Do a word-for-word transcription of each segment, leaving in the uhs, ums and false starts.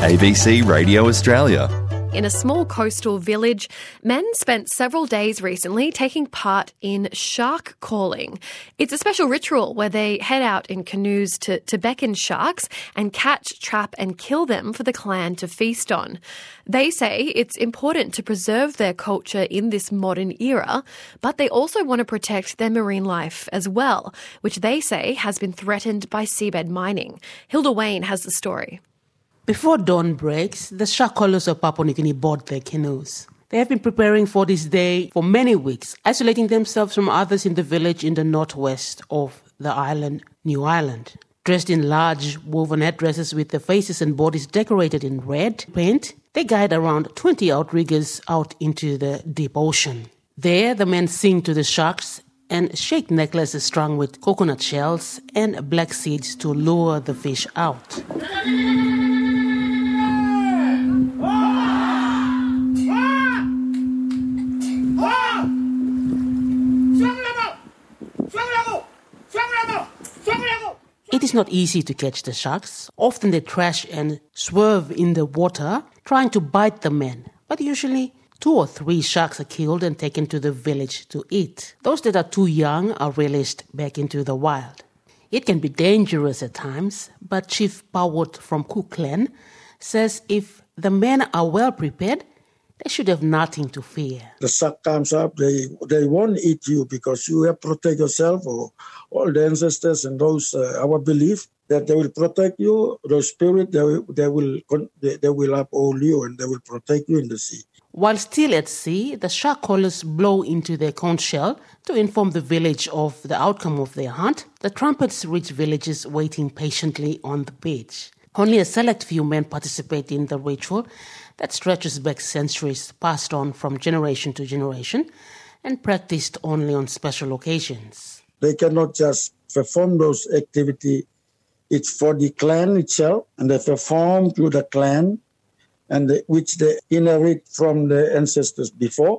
A B C Radio Australia. In a small coastal village, men spent several days recently taking part in shark calling. It's a special ritual where they head out in canoes to, to beckon sharks and catch, trap and kill them for the clan to feast on. They say it's important to preserve their culture in this modern era, but they also want to protect their marine life as well, which they say has been threatened by seabed mining. Hilda Wayne has the story. Before dawn breaks, the shark callers of Papua New Guinea board their canoes. They have been preparing for this day for many weeks, isolating themselves from others in the village in the northwest of the island, New Ireland. Dressed in large woven headdresses with their faces and bodies decorated in red paint, they guide around twenty outriggers out into the deep ocean. There, the men sing to the sharks and shake necklaces strung with coconut shells and black seeds to lure the fish out. It is not easy to catch the sharks. Often they thrash and swerve in the water, trying to bite the men. But usually, two or three sharks are killed and taken to the village to eat. Those that are too young are released back into the wild. It can be dangerous at times, but Chief Pawut from Cook Clan says if the men are well prepared, they should have nothing to fear. The shark comes up, they they won't eat you because you have to protect yourself, or all the ancestors and those, uh, our belief that they will protect you, those spirit, they will, they will they, they will uphold you and they will protect you in the sea. While still at sea, the shark callers blow into their conch shell to inform the village of the outcome of their hunt. The trumpets reach villages waiting patiently on the beach. Only a select few men participate in the ritual that stretches back centuries, passed on from generation to generation, and practiced only on special occasions. They cannot just perform those activities. It's for the clan itself, and they perform to the clan, and they, which they inherit from the ancestors before,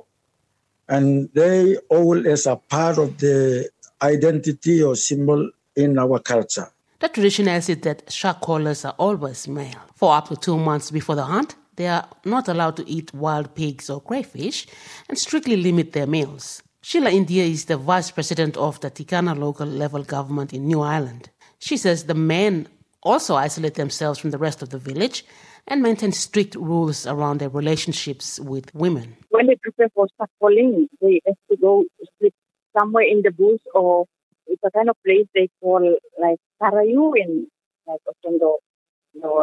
and they all as a part of the identity or symbol in our culture. The tradition has it that shark callers are always male. For up to two months before the hunt, they are not allowed to eat wild pigs or crayfish and strictly limit their meals. Sheila India is the vice president of the Tikana local level government in New Ireland. She says the men also isolate themselves from the rest of the village and maintain strict rules around their relationships with women. When they prepare for shark calling, they have to go sleep somewhere in the bush, or it's a kind of place they call like Karayu in like Otondo or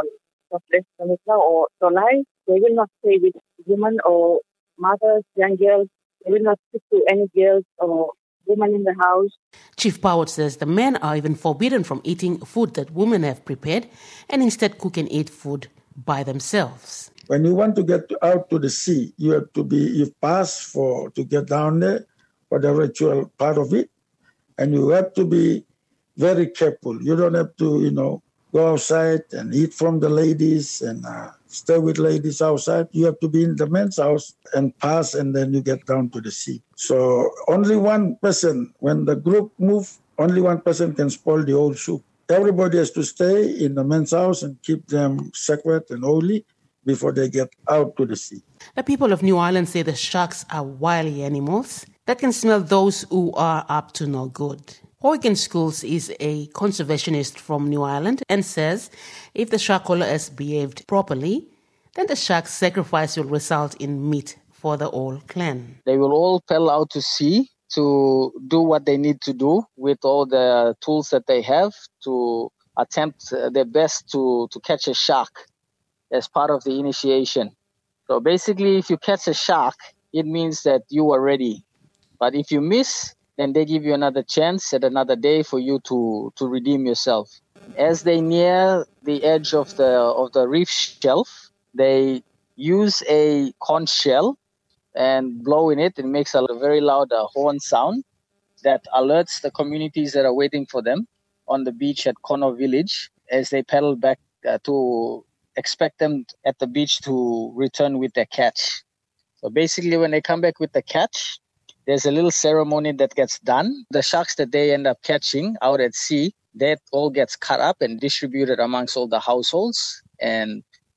or Tolai. They will not stay with women or mothers, young girls. They will not speak to any girls or women in the house. Chief Pawut says the men are even forbidden from eating food that women have prepared and instead cook and eat food by themselves. When you want to get out to the sea, you have to be, you pass for to get down there for the ritual part of it. And you have to be very careful. You don't have to, you know, go outside and eat from the ladies and uh, stay with ladies outside. You have to be in the men's house and pass, and then you get down to the sea. So only one person, when the group move, only one person can spoil the whole soup. Everybody has to stay in the men's house and keep them sacred and holy before they get out to the sea. The people of New Ireland say the sharks are wily animals that can smell those who are up to no good. Huygens Schools is a conservationist from New Ireland and says if the shark caller has behaved properly, then the shark sacrifice will result in meat for the whole clan. They will all paddle out to sea to do what they need to do with all the tools that they have to attempt their best to, to catch a shark as part of the initiation. So basically, if you catch a shark, it means that you are ready. But if you miss, then they give you another chance at another day for you to, to redeem yourself. As they near the edge of the of the reef shelf, they use a conch shell and blow in it. It makes a very loud uh, horn sound that alerts the communities that are waiting for them on the beach at Kono village as they paddle back uh, to expect them at the beach to return with their catch. So basically, when they come back with the catch, there's a little ceremony that gets done. The sharks that they end up catching out at sea, that all gets cut up and distributed amongst all the households. And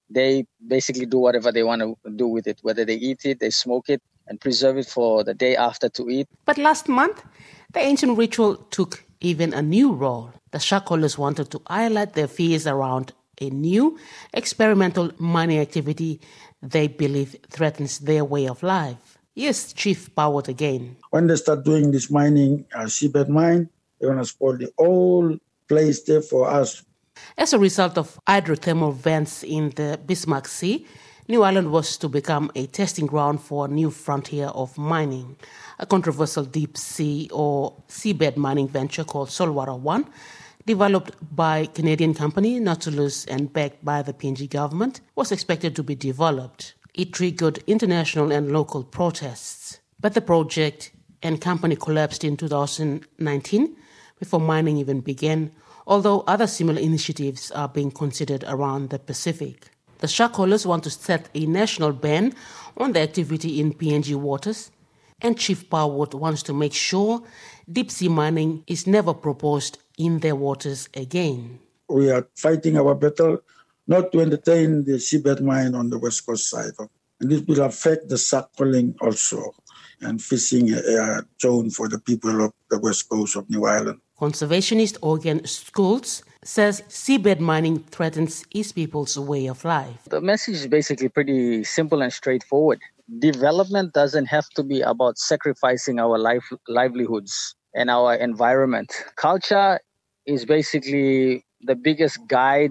they basically do whatever they want to do with it, whether they eat it, they smoke it, and preserve it for the day after to eat. But last month, the ancient ritual took even a new role. The shareholders wanted to highlight their fears around a new experimental mining activity they believe threatens their way of life. Here's Chief Pawut again. When they start doing this mining, uh, seabed mine, they're going to spoil the whole place there for us. As a result of hydrothermal vents in the Bismarck Sea, New Ireland was to become a testing ground for a new frontier of mining. A controversial deep sea or seabed mining venture called Saltwater One, developed by Canadian company Nautilus and backed by the P N G government, was expected to be developed. It triggered international and local protests. But the project and company collapsed in two thousand nineteen before mining even began, although other similar initiatives are being considered around the Pacific. The shareholders want to set a national ban on the activity in P N G waters, and Chief Pawut wants to make sure deep-sea mining is never proposed in their waters again. We are fighting our battle not to entertain the seabed mine on the west coast side. And this will affect the shark culling also, and fishing a zone for the people of the west coast of New Ireland. Conservationist Organ Schools says seabed mining threatens his people's way of life. The message is basically pretty simple and straightforward. Development doesn't have to be about sacrificing our life, livelihoods and our environment. Culture is basically the biggest guide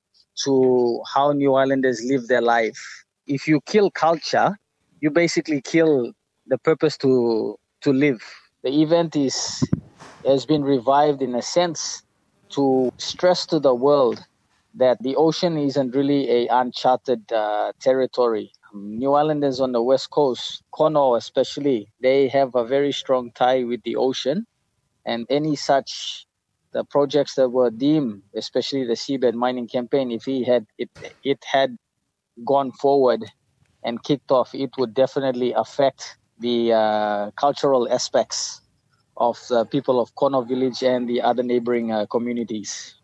to how New Islanders live their life. If you kill culture, you basically kill the purpose to to live. The event is has been revived in a sense to stress to the world that the ocean isn't really a uncharted uh, territory. New Islanders on the west coast, Kono especially, they have a very strong tie with the ocean, and any such the projects that were deemed, especially the seabed mining campaign, if he had it, it had gone forward and kicked off, it would definitely affect the uh, cultural aspects of the people of Kono village and the other neighboring uh, communities.